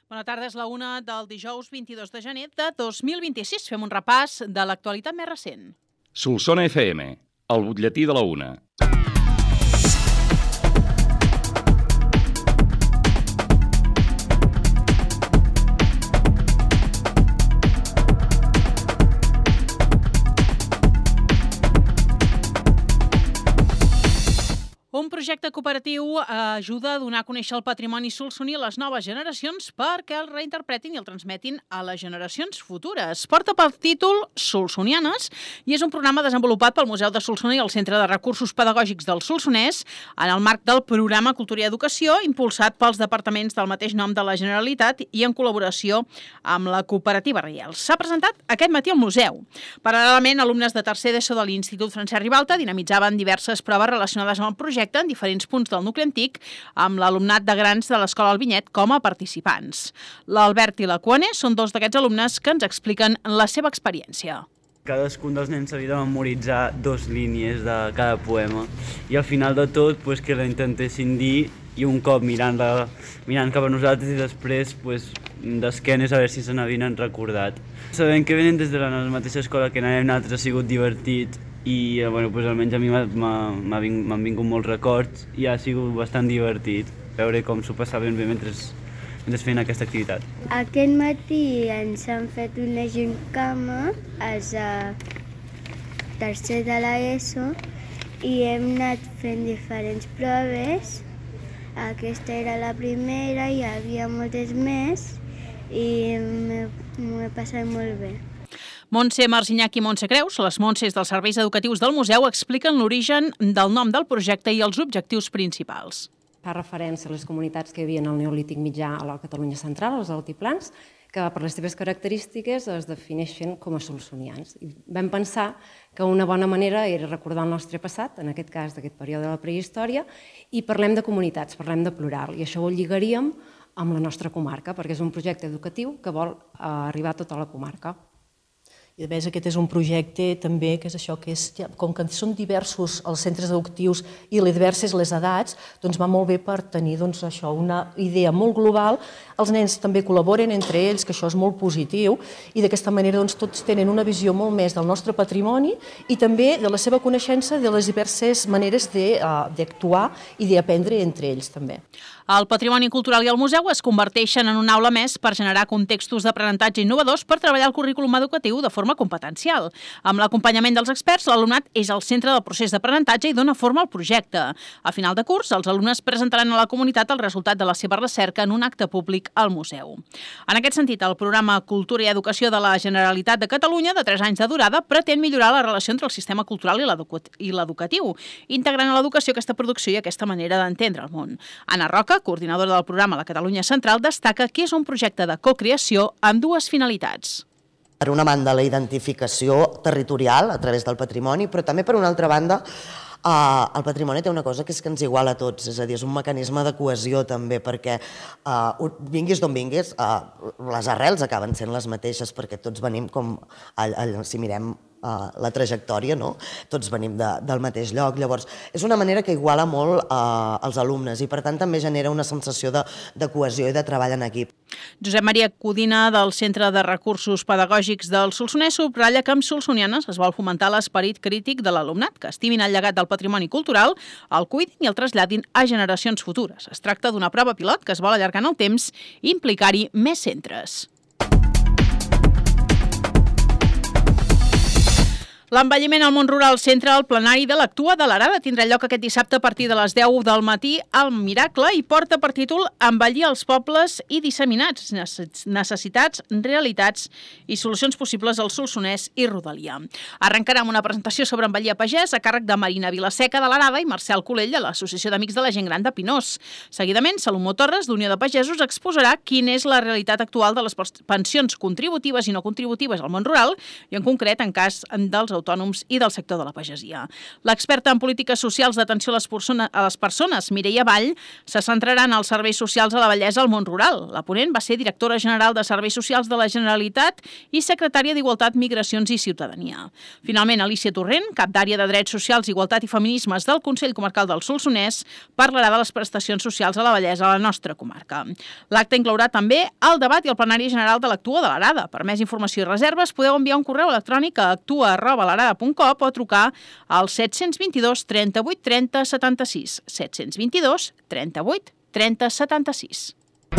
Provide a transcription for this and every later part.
Bona tarda, és la 1 del dijous 22 de gener de 2026. Fem un repàs de l'actualitat més recent. Solsona FM, el butlletí de la 1. Un projecte cooperatiu ajuda a donar a conèixer el patrimoni solsoní a les noves generacions perquè el reinterpretin i el transmetin a les generacions futures. Porta pel títol Solsonianes i és un programa desenvolupat pel Museu de Solsona i el Centre de Recursos Pedagògics del Solsonès en el marc del programa Cultura i Educació impulsat pels departaments del mateix nom de la Generalitat i en col·laboració amb la cooperativa Riels. S'ha presentat aquest matí al museu. Paral·lelament, alumnes de tercer d'ESO de l'Institut Francesc Ribalta dinamitzaven diverses proves relacionades amb el projecte en diferents punts del nucli antic amb l'alumnat de grans de l'Escola Albinyet com a participants. L'Albert i la Cuone són dos d'aquests alumnes que ens expliquen la seva experiència. Cadascun dels nens havia de memoritzar 2 línies de cada poema i al final de tot que la intentessin dir i un cop mirant cap a nosaltres i després d'esquenes a veure si se n'havien recordat. Sabem que venen des de la mateixa escola que n'hem nosaltres, ha sigut divertit i almenys a mi m'han vingut molts records i ha sigut bastant divertit veure com s'ho passaven bé mentre feien aquesta activitat. Aquest matí ens han fet una gincama als tercer de l'ESO i hem anat fent diferents proves. Aquesta era la primera, hi havia moltes més i m'ho he passat molt bé. Montse Marginyac i Montse Creus, les Montses dels serveis educatius del museu, expliquen l'origen del nom del projecte i els objectius principals. Fa referència a les comunitats que hi havia en el Neolític mitjà a la Catalunya central, els altiplans, que per les seves característiques es defineixen com a solsonians. I vam pensar que una bona manera era recordar el nostre passat, en aquest cas d'aquest període de la prehistòria, i parlem de comunitats, parlem de plural, i això ho lligaríem amb la nostra comarca, perquè és un projecte educatiu que vol arribar a tota la comarca. I a més aquest és un projecte també que és això, com que són diversos els centres educatius i diverses les edats, doncs va molt bé per tenir una idea molt global. Els nens també col·laboren entre ells, que això és molt positiu, i d'aquesta manera tots tenen una visió molt més del nostre patrimoni i també de la seva coneixença de les diverses maneres d'actuar i d'aprendre entre ells també. El patrimoni cultural i el museu es converteixen en una aula més per generar contextos d'aprenentatge innovadors per treballar el currículum educatiu de forma competencial. Amb l'acompanyament dels experts, l'alumnat és el centre del procés d'aprenentatge i dona forma al projecte. A final de curs, els alumnes presentaran a la comunitat el resultat de la seva recerca en un acte públic al museu. En aquest sentit, el programa Cultura i Educació de la Generalitat de Catalunya, de 3 anys de durada, pretén millorar la relació entre el sistema cultural i l'educatiu, integrant a l'educació aquesta producció i aquesta manera d'entendre el món. Anna Roca, coordinadora del programa a la Catalunya Central, destaca que és un projecte de cocreació amb 2 finalitats. Per una banda, la identificació territorial a través del patrimoni, però també per una altra banda, el patrimoni té una cosa que és que ens iguala a tots, és a dir, és un mecanisme de cohesió també, perquè vinguis d'on vinguis, les arrels acaben sent les mateixes, perquè tots venim com, si mirem la trajectòria, no? Tots venim del mateix lloc. Llavors, és una manera que iguala molt els alumnes i, per tant, també genera una sensació de cohesió i de treball en equip. Josep Maria Codina, del Centre de Recursos Pedagògics del Solsonès, subratlla que amb Solsonianes es vol fomentar l'esperit crític de l'alumnat, que estimin el llegat del patrimoni cultural, el cuidin i el traslladin a generacions futures. Es tracta d'una prova pilot que es vol allargar en el temps i implicar-hi més centres. L'envelliment al món rural centra el plenari de l'Actua de l'Arada. Tindrà lloc aquest dissabte a partir de les 10 del matí al Miracle i porta per títol Envellir els pobles i disseminats, necessitats, realitats i solucions possibles al Solsonès i Rodalia. Arrencarà amb una presentació sobre envellir a pagès a càrrec de Marina Vilaseca de l'Arada i Marcel Colell de l'Associació d'Amics de la Gent Gran de Pinós. Seguidament, Salomó Torres, d'Unió de Pagesos, exposarà quina és la realitat actual de les pensions contributives i no contributives al món rural i, en concret, en cas dels autònoms i del sector de la pagesia. L'experta en polítiques socials d'atenció a les persones, Mireia Vall, se centrarà en els serveis socials a la Vallesa al món rural. La ponent va ser directora general de Serveis Socials de la Generalitat i secretària d'Igualtat, Migracions i Ciutadania. Finalment, Alicia Torrent, cap d'àrea de Drets Socials, Igualtat i Feminismes del Consell Comarcal del Solsonès, parlarà de les prestacions socials a la Vallesa, a la nostra comarca. L'acte inclourà també el debat i el plenari general de l'Actua de l'Arada. Per més informació i reserves podeu enviar un correu electrònic a actua@larada.com o trucar al 722 38 30 76. 722 38 30 76.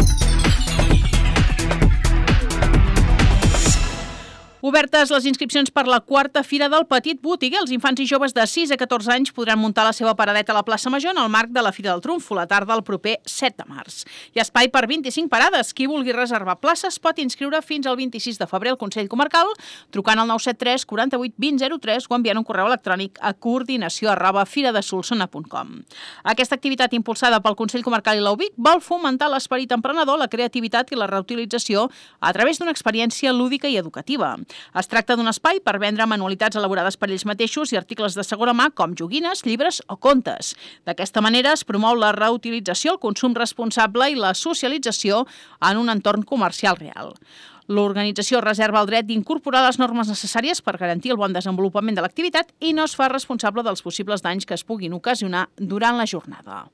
Obertes les inscripcions per la quarta Fira del Petit Botiguer. Els infants i joves de 6 a 14 anys podran muntar la seva paradeta a la plaça Major en el marc de la Fira del Trumfo, la tarda del proper 7 de març. Hi ha espai per 25 parades. Qui vulgui reservar places pot inscriure fins al 26 de febrer al Consell Comarcal, trucant al 973 48 20 03 o enviant un correu electrònic a coordinació@firadesolsona.com. Aquesta activitat impulsada pel Consell Comarcal i la UBIC vol fomentar l'esperit emprenedor, la creativitat i la reutilització a través d'una experiència lúdica i educativa. Es tracta d'un espai per vendre manualitats elaborades per ells mateixos i articles de segona mà com joguines, llibres o contes. D'aquesta manera es promou la reutilització, el consum responsable i la socialització en un entorn comercial real. L'organització reserva el dret d'incorporar les normes necessàries per garantir el bon desenvolupament de l'activitat i no es fa responsable dels possibles danys que es puguin ocasionar durant la jornada.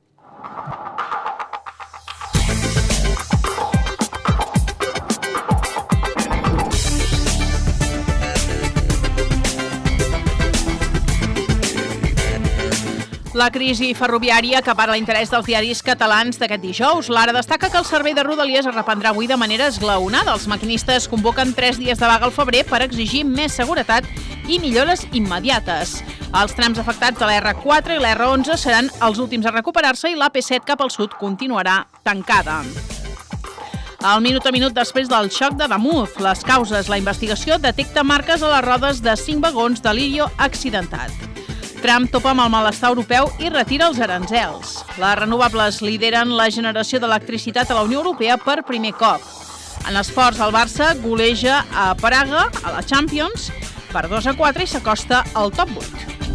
La crisi ferroviària acapara l'interès dels diaris catalans d'aquest dijous. L'Ara destaca que el servei de Rodalies es reprendrà avui de manera esglaonada. Els maquinistes convoquen 3 dies de vaga al febrer per exigir més seguretat i millores immediates. Els trams afectats de la R4 i la R11 seran els últims a recuperar-se i l'AP7 cap al sud continuarà tancada. Al minut a minut després del xoc de Damunt, les causes, la investigació detecta marques a les rodes de 5 vagons de Lirio accidentat. Trump topa amb el malestar europeu i retira els aranzels. Les renovables lideren la generació d'electricitat a la Unió Europea per primer cop. En esports, el Barça goleja a Praga, a la Champions, per 2-4 i s'acosta al top 8.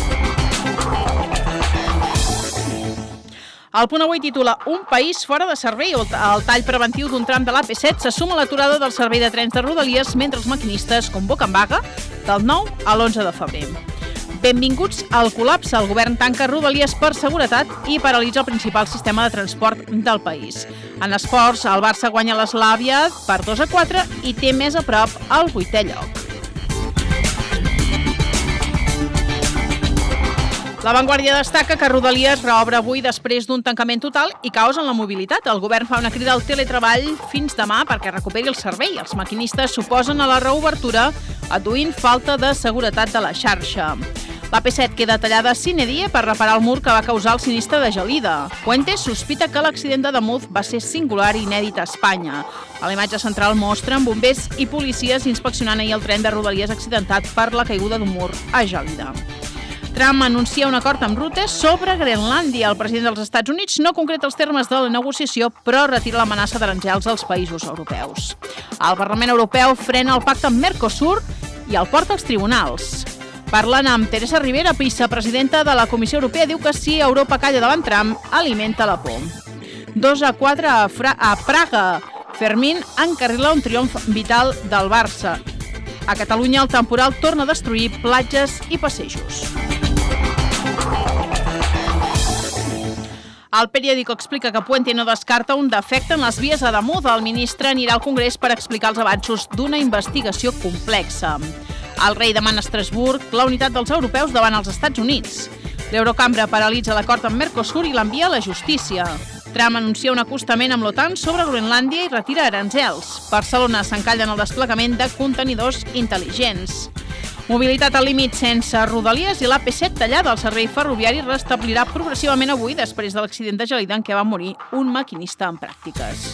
El Punt Avui titula Un país fora de servei. El tall preventiu d'un tram de l'AP7 se suma a l'aturada del servei de trens de Rodalies mentre els maquinistes convoquen vaga del 9 a l'11 de febrer. Benvinguts al col·lapse. El govern tanca Rodalies per seguretat i paralitza el principal sistema de transport del país. En esports, el Barça guanya l'Eslàvia per 2-4 i té més a prop el 8è lloc. La Vanguardia destaca que Rodalies reobre avui després d'un tancament total i caos en la mobilitat. El govern fa una crida al teletreball fins demà perquè recuperi el servei. Els maquinistes s'oposen a la reobertura adduint falta de seguretat de la xarxa. L'AP7 queda tallada sine die per reparar el mur que va causar el sinistre de Gelida. Fuentes sospita que l'accident de Damunt va ser singular i inèdit a Espanya. A la imatge central mostren bombers i policies inspeccionant ahir el tren de Rodalies accidentat per la caiguda d'un mur a Gelida. Trump anuncia un acord amb Rutte sobre Grenlàndia. El president dels Estats Units no concreta els termes de la negociació, però retira l'amenaça d'aranzels als països europeus. El Parlament Europeu frena el pacte amb Mercosur i el porta als tribunals. Parlant amb Teresa Rivera, vicepresidenta de la Comissió Europea, diu que si Europa calla davant Trump, alimenta la por. 2-4 a Praga. Fermín encarrila un triomf vital del Barça. A Catalunya el temporal torna a destruir platges i passejos. El periòdico explica que Puente no descarta un defecte en les vies a Damunt. El ministre anirà al Congrés per explicar els avanços d'una investigació complexa. El rei demana a Estrasburg la unitat dels europeus davant els Estats Units. L'Eurocambra paralitza l'acord amb Mercosur i l'envia a la justícia. Trump anuncia un acostament amb l'OTAN sobre Groenlàndia i retira aranzels. Barcelona s'encalla en el desplegament de contenidors intel·ligents. Mobilitat al límit sense Rodalies i l'AP7 tallada. El servei ferroviari restablirà progressivament avui després de l'accident de Gelida en què va morir un maquinista en pràctiques.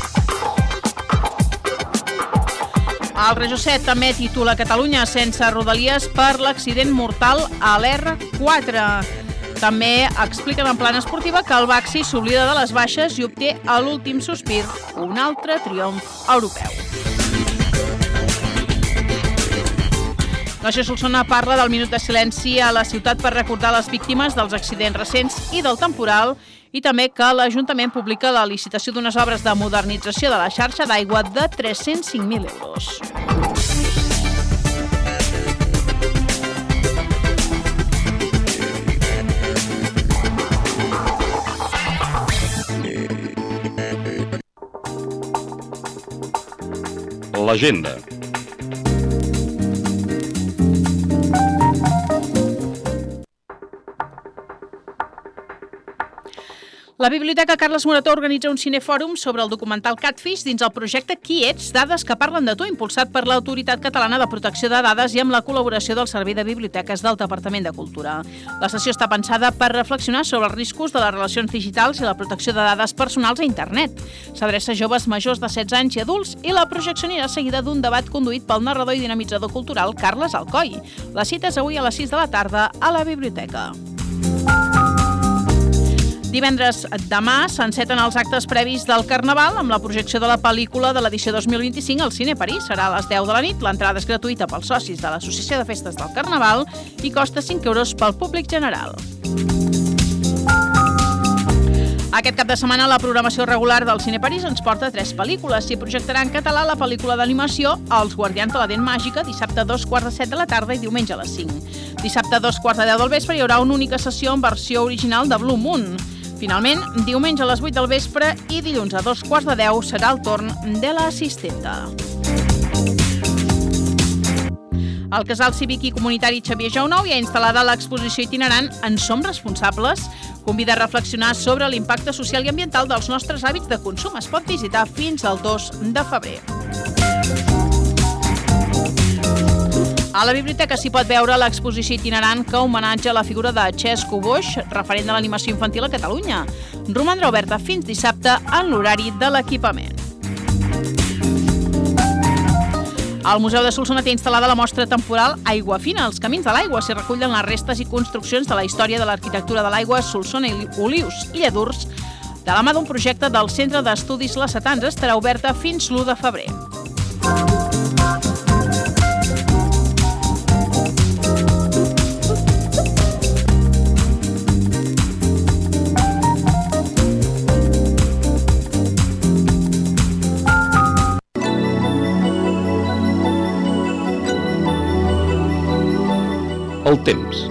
El Regió7 també titula Catalunya sense Rodalies per l'accident mortal a l'R4. També expliquen en plana esportiva que el Baxi s'oblida de les baixes i obté a l'últim sospir un altre triomf europeu. Nació Solsona parla del minut de silenci a la ciutat per recordar les víctimes dels accidents recents i del temporal i també que l'Ajuntament publica la licitació d'unes obres de modernització de la xarxa d'aigua de 305.000 euros. L'agenda. La Biblioteca Carles Morató organitza un cinefòrum sobre el documental Catfish dins el projecte Qui ets? Dades que parlen de tu, impulsat per l'Autoritat Catalana de Protecció de Dades i amb la col·laboració del Servei de Biblioteques del Departament de Cultura. La sessió està pensada per reflexionar sobre els riscos de les relacions digitals i la protecció de dades personals a internet. S'adreça a joves majors de 16 anys i adults i la projecció anirà seguida d'un debat conduït pel narrador i dinamitzador cultural Carles Alcoi. La cita és avui a les 6 de la tarda a la biblioteca. Divendres demà s'enceten els actes previs del Carnaval amb la projecció de la pel·lícula de l'edició 2025 al Cine París. Serà a les 10 de la nit. L'entrada és gratuïta pels socis de l'Associació de Festes del Carnaval i costa 5 euros pel públic general. Aquest cap de setmana la programació regular del Cine París ens porta 3 pel·lícules. S'hi projectarà en català la pel·lícula d'animació Els Guardians de la Dent Màgica, dissabte a 2:45 de la tarda i diumenge a les 5. Dissabte a 2:45 del vespre hi haurà una única sessió en versió original de Blue Moon. Finalment, diumenge a les 8 del vespre i dilluns a 2:45 serà el torn de l'assistenta. El Casal Cívic i Comunitari Xavier Jounou hi ha instal·lada l'exposició itinerant En som responsables. Convida a reflexionar sobre l'impacte social i ambiental dels nostres hàbits de consum. Es pot visitar fins al 2 de febrer. A la biblioteca s'hi pot veure l'exposició itinerant que homenatja la figura de Xesco Boix, referent de l'animació infantil a Catalunya. Romandrà oberta fins dissabte en l'horari de l'equipament. Al Museu de Solsona té instal·lada la mostra temporal Aigua Fina, els camins de l'aigua. S'hi recullen les restes i construccions de la història de l'arquitectura de l'aigua Solsona i Olius i Lladurs, de la mà d'un projecte del Centre d'Estudis Lacetans. Estarà oberta fins l'1 de febrer. El temps.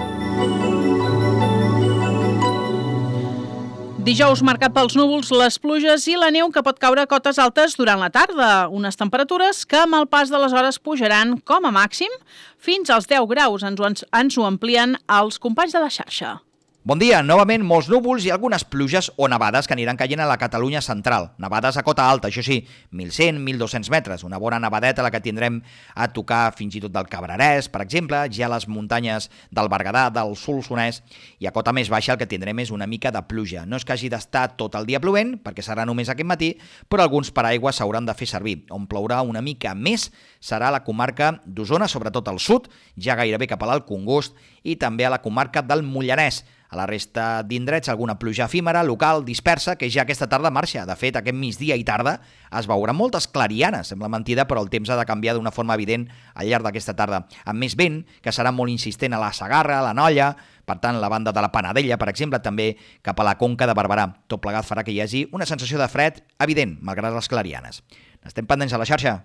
Dijous marcat pels núvols, les pluges i la neu que pot caure a cotes altes durant la tarda. Unes temperatures que amb el pas de les hores pujaran com a màxim fins als 10 graus. Ens ho amplien els companys de la xarxa. Bon dia, novament molts núvols i algunes pluges o nevades que aniran caient a la Catalunya central. Nevades a cota alta, això sí, 1.100-1.200 metres. Una bona nevadeta la que tindrem a tocar fins i tot del Cabrerès, per exemple, ja a les muntanyes del Berguedà, del Solsonès, i a cota més baixa el que tindrem és una mica de pluja. No és que hagi d'estar tot el dia plovent, perquè serà només aquest matí, però alguns paraigües s'hauran de fer servir. On plourà una mica més serà la comarca d'Osona, sobretot al sud, ja gairebé cap a l'Alt Congost, i també a la comarca del Mollanès. A la resta d'indrets, alguna pluja efímera, local, dispersa, que ja aquesta tarda marxa. De fet, aquest migdia i tarda es veuran moltes clarianes. Sembla mentida, però el temps ha de canviar d'una forma evident al llarg d'aquesta tarda. Amb més vent, que serà molt insistent a la Segarra, a la Nolla, per tant, la banda de la Panadella, per exemple, també cap a la Conca de Barberà. Tot plegat farà que hi hagi una sensació de fred evident, malgrat les clarianes. Estem pendents a la xarxa.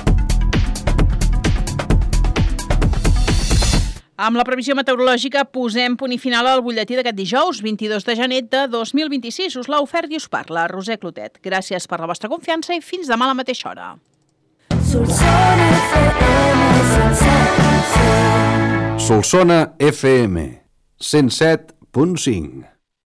Amb la previsió meteorològica posem punt i final al butlletí d'aquest dijous, 22 de gener de 2026. Us l'ha ofert i us parla Roser Clotet. Gràcies per la vostra confiança i fins demà a la mateixa hora. Solsona FM 107.5